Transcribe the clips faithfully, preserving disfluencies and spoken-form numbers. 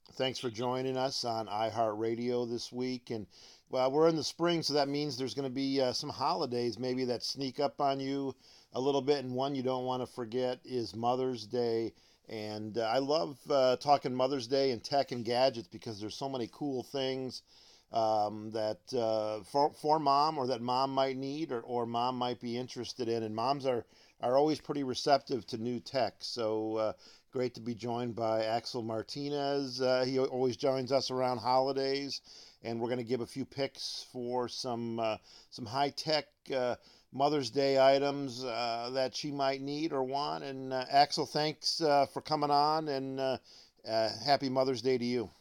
Thanks for joining us on iHeartRadio this week. And well, we're in the spring, so that means there's going to be uh, some holidays maybe that sneak up on you a little bit. And one you don't want to forget is Mother's Day. And uh, I love uh, talking Mother's Day and tech and gadgets because there's so many cool things um, that uh, for, for mom or that mom might need or, or mom might be interested in. And moms are, are always pretty receptive to new tech. So uh, great to be joined by Axel Martinez. Uh, he always joins us around holidays, and we're going to give a few picks for some uh, some high tech uh, Mother's Day items uh, that she might need or want. And uh, Axel, thanks uh, for coming on, and uh, uh, happy Mother's Day to you.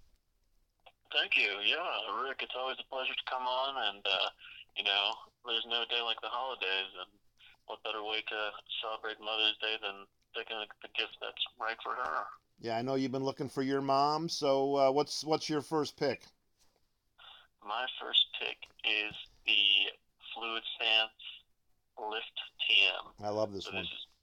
Thank you. Yeah, Rick, it's always a pleasure to come on, and uh, you know, there's no day like the holidays, and what better way to celebrate Mother's Day than picking the gift that's right for her? Yeah, I know you've been looking for your mom. So uh, what's what's your first pick? My first pick is the Fluid Stance Lift T M. I love this So this one. is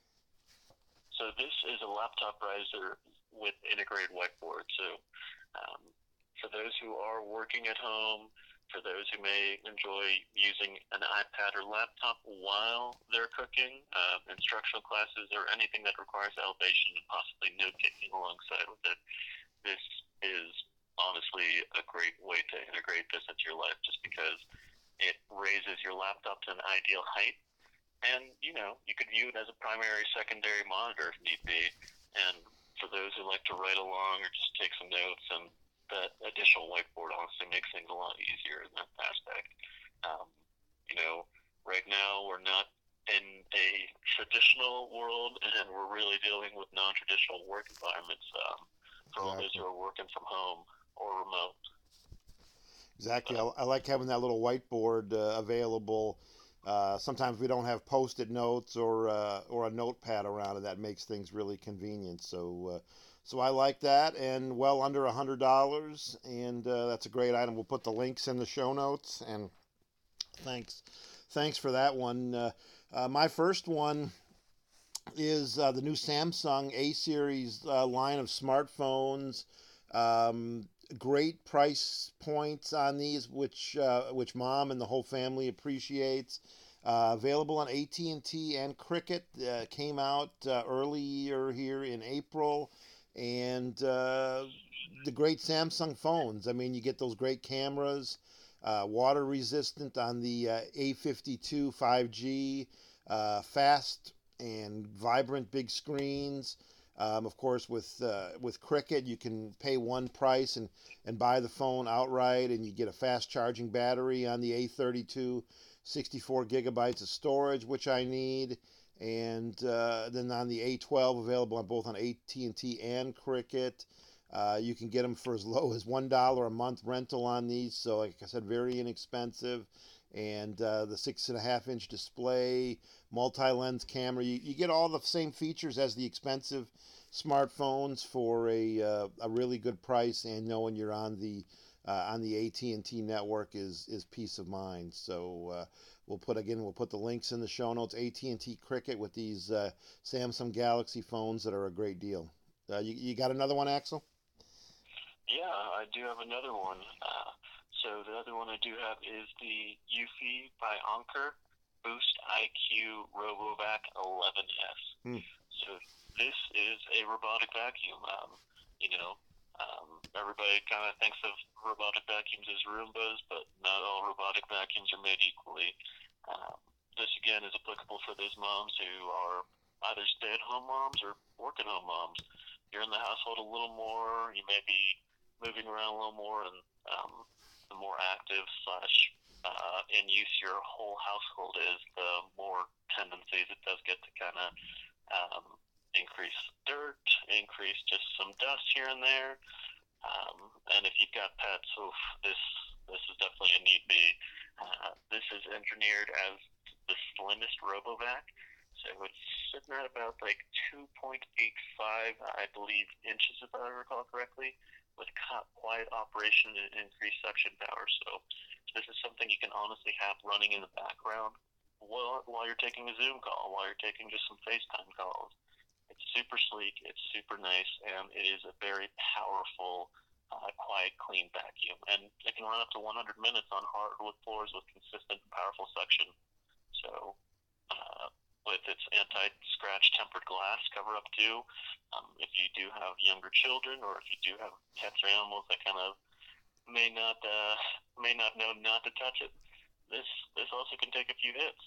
so this is a laptop riser with integrated whiteboard. So um, for those who are working at home, for those who may enjoy using an iPad or laptop while they're cooking, uh, instructional classes, or anything that requires elevation and possibly note taking alongside with it, this is honestly a great way to integrate this into your life just because it raises your laptop to an ideal height. And, you know, you could view it as a primary, secondary monitor if need be. And for those who like to write along or just take some notes, and that additional whiteboard honestly makes things a lot easier in that aspect. Um, you know, right now we're not in a traditional world, and we're really dealing with non-traditional work environments um, for all those Exactly. who are working from home or remote. Exactly. I, But I like having that little whiteboard uh, available. Uh, sometimes we don't have post-it notes or uh, or a notepad around, and that makes things really convenient. So uh, so I like that, and well under a hundred dollars, and uh, that's a great item. We'll put the links in the show notes, and thanks thanks for that one. Uh, uh, my first one is uh, the new Samsung A series uh, line of smartphones. Um, Great price points on these, which uh, which mom and the whole family appreciates. Uh, available on A T and T and Cricket. Uh, came out uh, earlier here in April, and uh, the great Samsung phones. I mean, you get those great cameras, uh, water resistant on the uh, A fifty-two five G, uh, fast and vibrant big screens. Um, of course, with uh, with Cricket, you can pay one price and, and buy the phone outright, and you get a fast charging battery on the A thirty-two, sixty-four gigabytes of storage, which I need, and uh, then on the A twelve, available on both on A T and T and Cricket. Uh, you can get them for as low as one dollar a month rental on these. So, like I said, very inexpensive. And uh, the six and a half inch display, multi-lens camera. You, you get all the same features as the expensive smartphones for a uh, a really good price, and knowing you're on the uh, on the A T and T network is is peace of mind. So uh, we'll put again we'll put the links in the show notes. A T and T Cricket with these uh, Samsung Galaxy phones that are a great deal. Uh, you, you got another one, Axel? yeah, I do have another one. Uh, so the other one I do have is the Eufy by Anker Boost I Q RoboVac eleven S. Hmm. So this is a robotic vacuum. Um, you know, um, everybody kind of thinks of robotic vacuums as Roombas, but not all robotic vacuums are made equally. Um, this again is applicable for those moms who are either stay-at-home moms or work-at-home moms. You're in the household a little more. You may be moving around a little more, and um, the more active slash uh, in use your whole household is, the more tendencies it does get to kind of um, increase dirt, increase just some dust here and there. Um, and if you've got pets, oof, this this is definitely a need be. Uh, this is engineered as the slimmest RoboVac, so it's sitting at about like two point eight five, I believe, inches if I recall correctly, with quiet operation and increased suction power. So this is something you can honestly have running in the background while while you're taking a Zoom call, while you're taking just some FaceTime calls. It's super sleek, it's super nice, and it is a very powerful, uh, quiet, clean vacuum. And it can run up to one hundred minutes on hardwood floors with consistent, powerful suction. So, uh, with its anti-scratch tempered glass cover up too, um, if you do have younger children or if you do have pets or animals that kind of may not uh, may not know not to touch it, this this also can take a few hits,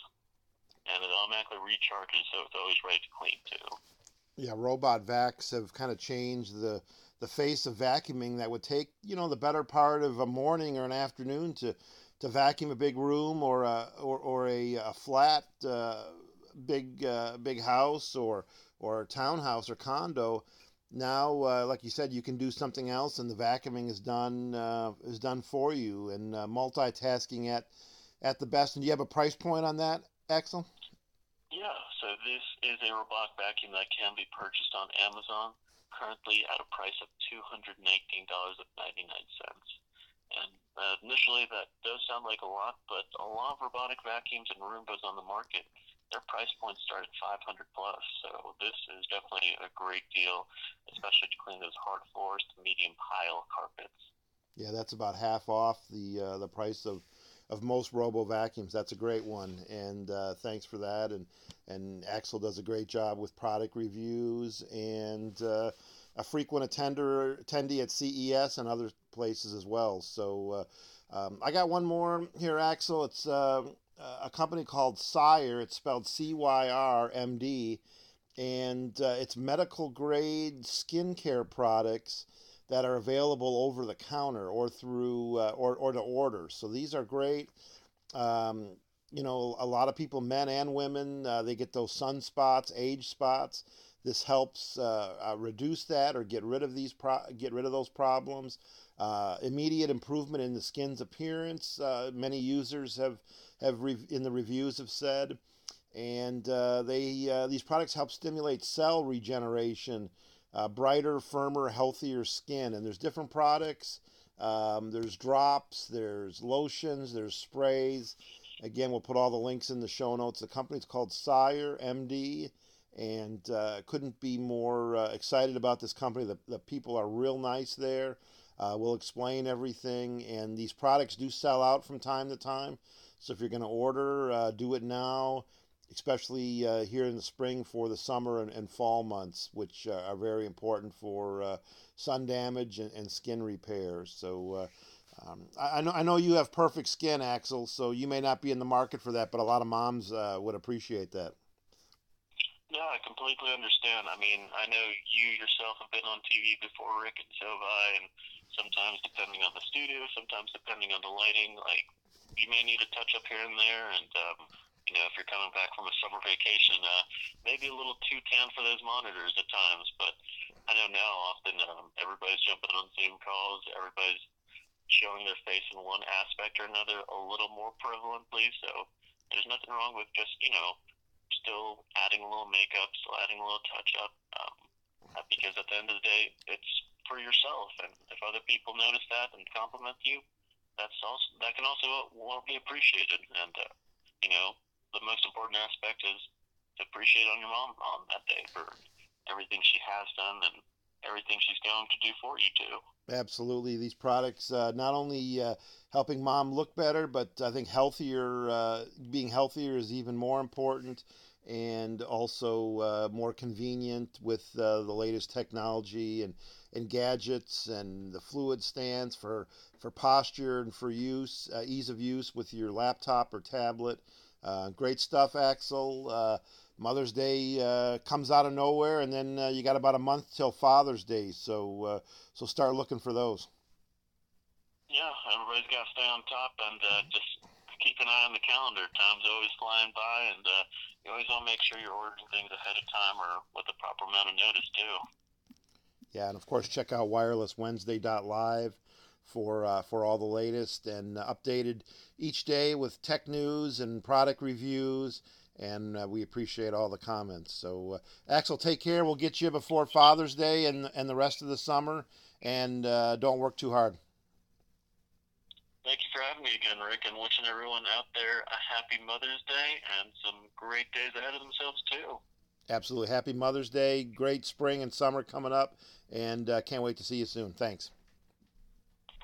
and it automatically recharges, so it's always ready to clean too. Yeah, robot vacs have kind of changed the the face of vacuuming. That would take, you know, the better part of a morning or an afternoon to to vacuum a big room or a or, or a, a flat uh, big uh, big house or or townhouse or condo. Now, uh, like you said, you can do something else, and the vacuuming is done uh, is done for you, and uh, multitasking at at the best. And do you have a price point on that, Axel? Yeah, so this is a robotic vacuum that can be purchased on Amazon, currently at a price of two hundred nineteen dollars and ninety-nine cents. And uh, initially, that does sound like a lot, but a lot of robotic vacuums and Roombas on the market, their price points start at five hundred plus. So this is definitely a great deal, especially to clean those hard floors to medium pile carpets. Yeah, that's about half off the uh, the price of of most robo vacuums. That's a great one, and uh, thanks for that. And and Axel does a great job with product reviews and uh, a frequent attender attendee at C E S and other places as well. So uh, um, I got one more here, Axel. It's uh, a company called Cyr. It's spelled C Y R M D, and uh, it's medical grade skincare products that are available over the counter or through uh, or, or to order. So these are great. Um, you know, a lot of people, men and women, uh, they get those sunspots, age spots. This helps uh, uh, reduce that or get rid of these pro- get rid of those problems. Uh, immediate improvement in the skin's appearance. Uh, many users have have re- in the reviews have said, and uh, they uh, these products help stimulate cell regeneration, uh, brighter, firmer, healthier skin. And there's different products. Um, there's drops, there's lotions, there's sprays. Again, we'll put all the links in the show notes. The company's called Cyr M D, and uh, couldn't be more uh, excited about this company. The, the people are real nice there. Uh, we'll explain everything, and these products do sell out from time to time. So if you're going to order, uh, do it now, especially uh, here in the spring for the summer and, and fall months, which uh, are very important for uh, sun damage and, and skin repair. So uh, um, I, I know I know you have perfect skin, Axel. So you may not be in the market for that, but a lot of moms uh, would appreciate that. No, I completely understand. I mean, I know you yourself have been on T V before, Rick, and so have I, and sometimes depending on the studio, sometimes depending on the lighting, like, you may need a touch up here and there, and, um, you know, if you're coming back from a summer vacation, uh, maybe a little too tan for those monitors at times, but I know now often um, everybody's jumping on Zoom calls, everybody's showing their face in one aspect or another a little more prevalently, so there's nothing wrong with just, you know, still adding a little makeup, still adding a little touch up, um, because at the end of the day, it's for yourself, and if other people notice that and compliment you, that's also that can also well be appreciated. And uh, you know, the most important aspect is to appreciate on your mom on that day for everything she has done and everything she's going to do for you too. Absolutely, these products uh, not only uh, helping mom look better, but I think healthier. Uh, being healthier is even more important, and also uh, more convenient with uh, the latest technology and, and gadgets and the fluid stands for for posture and for use, uh, ease of use with your laptop or tablet. Uh, great stuff, Axel. Uh, Mother's Day uh, comes out of nowhere, and then uh, you got about a month till Father's Day. So uh, so start looking for those. Yeah, everybody's got to stay on top and uh, just keep an eye on the calendar. Time's always flying by, and uh, you always want to make sure you're ordering things ahead of time or with the proper amount of notice too. Yeah, and of course check out wireless wednesday dot live for uh, for all the latest and uh, updated each day with tech news and product reviews. And uh, we appreciate all the comments. So, uh, Axel, take care. We'll get you before Father's Day and and the rest of the summer. And uh, don't work too hard. Thank you for having me again, Rick, and wishing everyone out there a happy Mother's Day and some great days ahead of themselves too. Absolutely. Happy Mother's Day. Great spring and summer coming up, and uh, can't wait to see you soon. Thanks.